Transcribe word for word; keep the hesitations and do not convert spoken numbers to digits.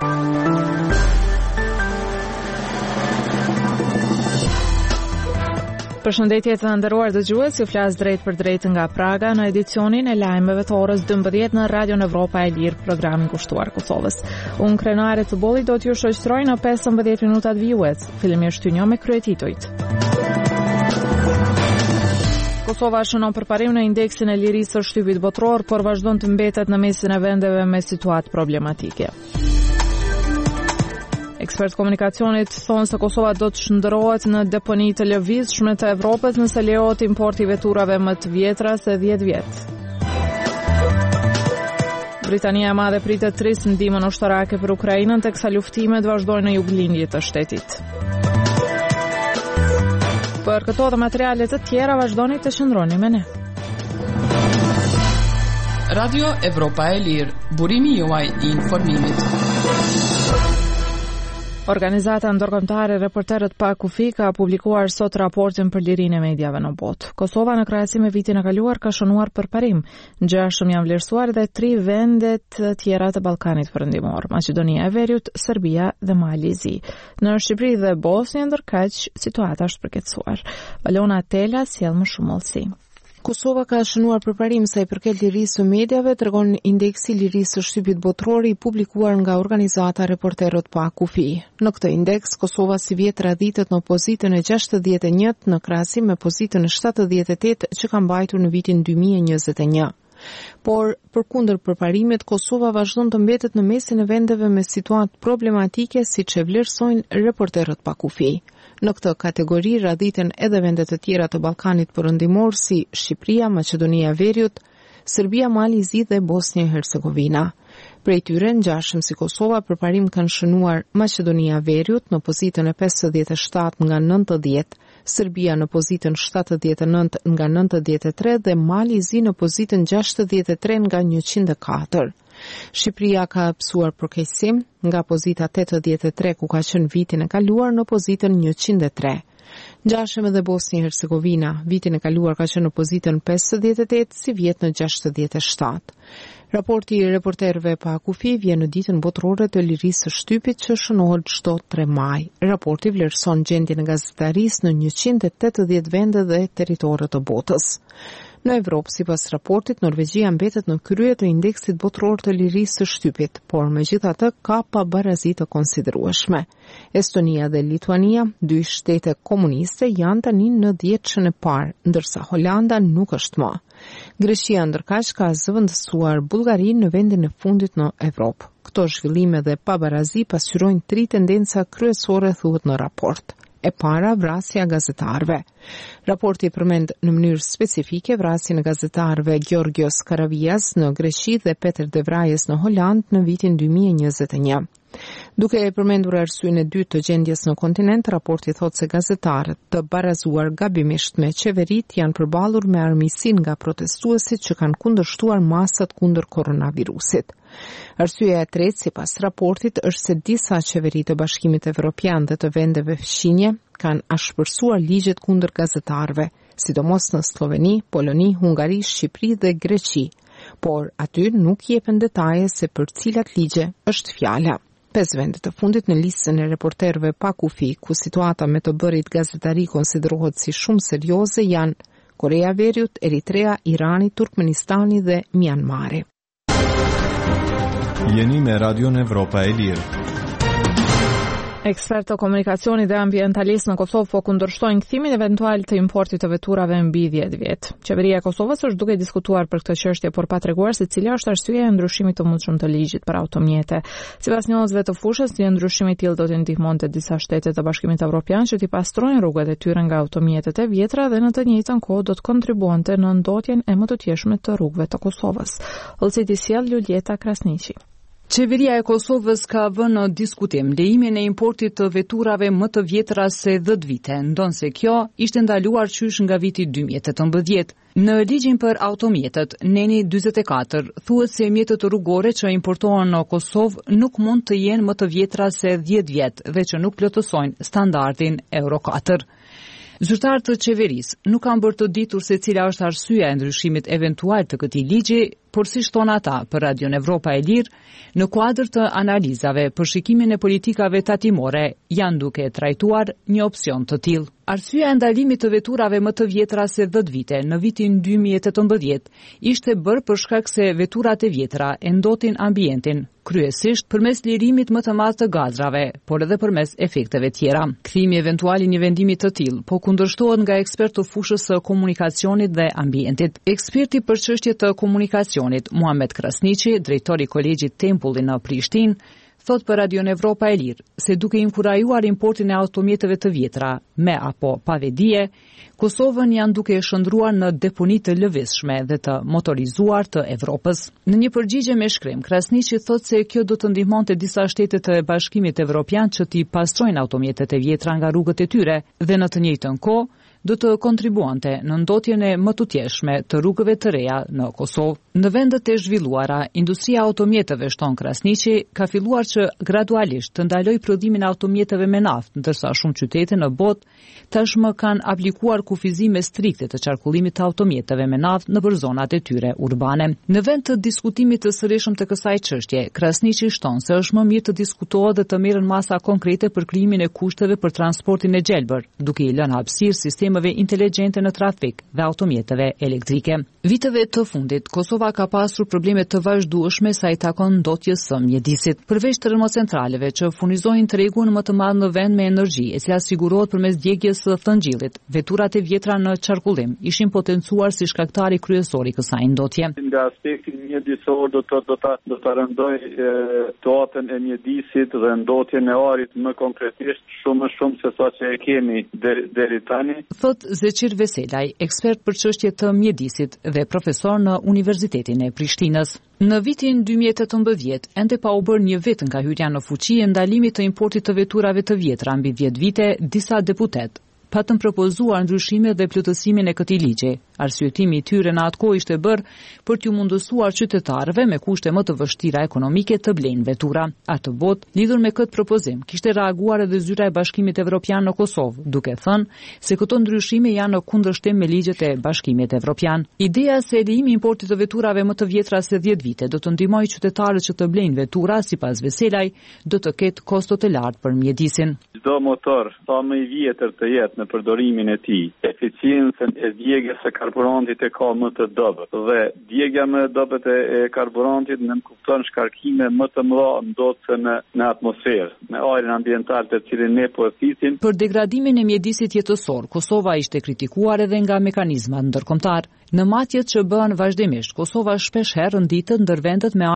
Përshëndetje të nderuar dëgjues, ju flas drejt për drejt nga Praga në edicionin e lajmeve të orës dymbëdhjetë në Radio Evropa e Lirë, programin kushtuar Kosovës. Unë krenare të bolli do t'ju shoqëroj në pesëmbëdhjetë minutat vijues. Fillimisht t'ju njoh me kryetitujt. Kosova shënon përparim në indeksin e lirisë së shtypit botror, por vazhdon të mbetet në mesin e vendeve me situatë problematike. Ekspert komunikacionit thonë se Kosova do të shndërrohet në deponi të lëvizshme të Evropës nëse lejohet importi veturave më të vjetra se dhjetë vjet. Britania e Madhe pritet të rrisë ndihmën ushtarake për Ukrainën teksa luftimet vazhdojnë në juglindje të shtetit. Për këto dhe materiale të tjera vazhdoni të qëndroni me ne. Radio Evropa e Lirë, burimi juaj i informimit. Organizata ndërkombëtare Reporterët pa kufi ka publikuar sot raportin për lirinë e mediave në botë. Kosova në krahasim me vitin e kaluar ka shënuar përparim. Gjashtë janë vlerësuar dhe tri vendet të tjera të Ballkanit Perëndimor: Maqedonia e Veriut, Serbia dhe Mali i Zi. Në Shqipëri dhe Bosnjë ndërkaq situata është përkeqësuar. Valona Tela sjell më shumë hollësi. Kosova ka shënuar përparim sa i përket lirisë së mediave, tregon indeksi lirisë së shtypit botror i publikuar nga organizata Reporterët pa kufi. Në këtë indeks, Kosova si vjet radhitet në pozitën e gjashtëdhjetë e njëjtë në krahasim me pozitën e shtatëdhjetë e tetë që ka mbajtur në vitin dy mijë e njëzet e një. Por, përkundër përparimit, Kosova vazhdon të mbetet në mesin e vendeve me situatë problematike, siç e vlerësojnë Reporterët pa kufi. Në këtë kategori radhiten edhe vendet të tjera të Ballkanit Perëndimor si Shqipëria, Maqedonia e Veriut, Serbia, Mali i Zi dhe Bosnja e Hercegovina. Prej tyre, ngjashëm si Kosova, përparim kanë shënuar Maqedonia e Veriut në pozitën e pesëdhjetë e shtatë nga nëntëdhjetë, Serbia në pozitën shtatëdhjetë e nëntë nga nëntëdhjetë e tre dhe Mali i Zi në pozitën gjashtëdhjetë e tre nga njëqind e katër. Shqipëria ka pësuar përkeqësim nga pozita tetëdhjetë e tre ku ka qenë vitin e kaluar në pozitën njëqind e tre. Ngjashëm edhe Bosnja e Hercegovina, vitin e kaluar ka qenë në pozitën pesëdhjetë e tetë si vjet në gjashtëdhjetë e shtatë. Raporti i Reporterëve pa kufi vjen në ditën botrore të lirisë së shtypit që shënohet çdo tre maj. Raporti vlerëson gjendjen e gazetarisë në njëqind e tetëdhjetë vende dhe territore të botës. Në Evropë, sipas raportit, Norvegjia mbetet në krye të indeksit botror të lirisë së shtypit, por megjithatë ka pabarazi të konsiderueshme. Estonia dhe Lituania, dy shtete komuniste, janë tani në dhjetëshën e parë, ndërsa Holanda nuk është më. Greqia ndërkaq ka zëvendësuar Bullgarinë në vendin e fundit në Evropë. Këto zhvillime dhe pabarazi pasqyrojnë tri tendenca kryesore, thuhet në raport. E para, vrasja gazetarëve. Raporti përmend në mënyrë specifike vrasjen e gazetarëve Georgios Karavias në Greqi dhe Peter de Vries në Holand në vitin dy mijë e njëzet e një. Duke e përmendur arsyeën e dytë të gjendjes në kontinent, raporti thotë se gazetarët të barazuar gabimisht me qeverit janë përballur me armiqsinë nga protestuesit që kanë kundërshtuar masat kundër koronavirusit. Arsyeja e tretë, sipas raportit, është se disa qeveri të Bashkimit Evropian dhe të vendeve fqinje kanë ashpërsuar ligjet kundër gazetarëve, sidomos në Sloveni, Poloni, Hungari, Shqipëri dhe Greqi, por aty nuk jepen detaje se për cilat ligje është fjala. Pesë vendet të fundit në listën e Reporterëve pa kufi, ku situata me të bërit gazetari konsiderohet si shumë serioze, janë Korea e Veriut, Eritrea, Irani, Turkmenistani dhe Myanmari. Jeni me Radio Evropa e Lirë. Ekspertë të komunikacionit dhe ambientalistë në Kosovë po kundërshtojnë kthimin eventual të importit të veturave mbi dhjetë vjet. Qeveria e Kosovës është duke diskutuar për këtë çështje, por pa treguar se cila është arsyeja e ndryshimit të mundshëm të ligjit për automjete. Sipas njohësve të fushës, një ndryshim i tillë do të ndihmonte disa shtete të Bashkimit Evropian që t'i pastrojnë rrugët e tyre nga automjetet e vjetra dhe në të njëjtën kohë do të kontribuonte në ndotjen e më të tjeshme të rrugëve të Kosovës. Hollësi di sjell Julieta Krasniqi. Qeveria e Kosovës ka vënë në diskutim lejimin e importit të veturave më të vjetra se dhjetë vite, ndonse kjo ishte ndaluar qysh nga viti dy mijë e tetëmbëdhjetë. Në ligjin për automjetet, Neni dyzet e katër, thuhet se mjetet rrugore që importohen në Kosovë nuk mund të jenë më të vjetra se dhjetë vjet dhe që nuk plotësojnë standardin Euro katër. Zyrtarët të qeverisë nuk kanë bërë të ditur se cila është arsyeja e ndryshimit eventual të këtij ligji, por si shton ata për Radion Evropa e Lirë, në kuadër të analizave për shikimin e politikave tatimore, janë duke trajtuar një opsion të tillë. Arsyeja e ndalimit të veturave më të vjetra se dhjetë vite në vitin dy mijë e tetëmbëdhjetë ishte bërë për shkak se veturat e vjetra e ndotin ambientin, kryesisht përmes lirimit më të madh të gazrave, por edhe përmes efekteve tjera. Kthimi eventual i një vendimi të tillë po kundërshtohet nga ekspert të fushës së komunikacionit dhe ambientit. Eksperti për çështje të komunikacionit, Muhamet Krasniqi, drejtori i Kolegjit Tempulli në Prishtinë, thot për Radion Evropa e Lirë se duke inkurajuar importin e automjeteve të vjetra me apo pa vedije, Kosovën janë duke e shndruar në deponi të lëvizshme dhe të motorizuar të Evropës. Në një përgjigje me shkrim, Krasniqi thot se kjo do të ndihmonte disa shtete të Bashkimit Evropian që t'i pastrojnë automjetet e vjetra nga rrugët e tyre dhe në të njëjtën kohë do të kontribuante në ndotjen e më tutjeshme të rrugëve të reja në Kosovë. Në vendet e zhvilluara, industria e automjeteve, shton Krasniqi, ka filluar që gradualisht të ndaloj prodhimin e automjeteve me naftë, ndërsa shumë qytete në botë tashmë kanë aplikuar kufizime strikte të qarkullimit të automjeteve me naftë nëpër zonat e tyre urbane. Në vend të diskutimit të sërishëm të kësaj çështje, Krasniqi shton se është më mirë të diskutohet dhe të merren masa konkrete për krijimin e kushteve për transportin e gjelbër, duke i lënë hapësirë sistemeve inteligjente në trafik dhe automjeteve elektrike. Viteve të fundit, Kosova ka pasur probleme të vazhdueshme sa i takon ndotjes së mjedisit. Përveç termocentraleve që furnizojnë tregun më të madh në vend me energji, e cila sigurohet përmes djegjes së thëngjillit, veturat e vjetra në qarkullim ishin potencuar si shkaktari kryesor i kësaj ndotje. Nga aspekti mjedisor do të do ta do ta rëndoj situatën e mjedisit dhe ndotjen e arit më konkretisht shumë më shumë se sa që e kemi deri deri tani. Thot Zeqir Veselaj, ekspert për çështje të mjedisit dhe profesor në Universitetin e Prishtinës. Në vitin dy mijë e tetëmbëdhjetë, ende pa u bërë një vit nga hyrja në fuqi e ndalimit të importit të veturave të vjetra mbi dhjetë vite, disa deputet patën propozuar ndryshime dhe plotësimin e këtij ligji. Arsyetimi i tyre në atë kohë ishte bërë për t'ju mundësuar qytetarëve me kushte më të vështira ekonomike të blejnë vetura. Atë botë, lidhur me këtë propozim, kishte reaguar edhe zyra e Bashkimit Evropian në Kosovë, duke thënë se këto ndryshime janë në kundërshtim me ligjet e Bashkimit Evropian. Ideja se lejimi i importit të veturave më të vjetra se dhjetë vite do të ndihmojë qytetarët që të blejnë vetura, sipas Veselaj, do të ketë kosto të lartë për mjedisin. Çdo motor sa më i vjetër të jetë në përdorimin e tij, eficiencën e djegjes së karburantit e ka më të dobët dhe djegja më e dobët e karburantit në kupton shkarkime më të mëdha ndodhse në në atmosferë, në ajrin ambiental të cilin ne po e thisim. Për degradimin e mjedisit jetësor, Kosova ishte kritikuar edhe nga mekanizmat ndërkombëtar. Në matjet që bëhen vazhdimisht, Kosova shpesh herë renditet ndër vendet me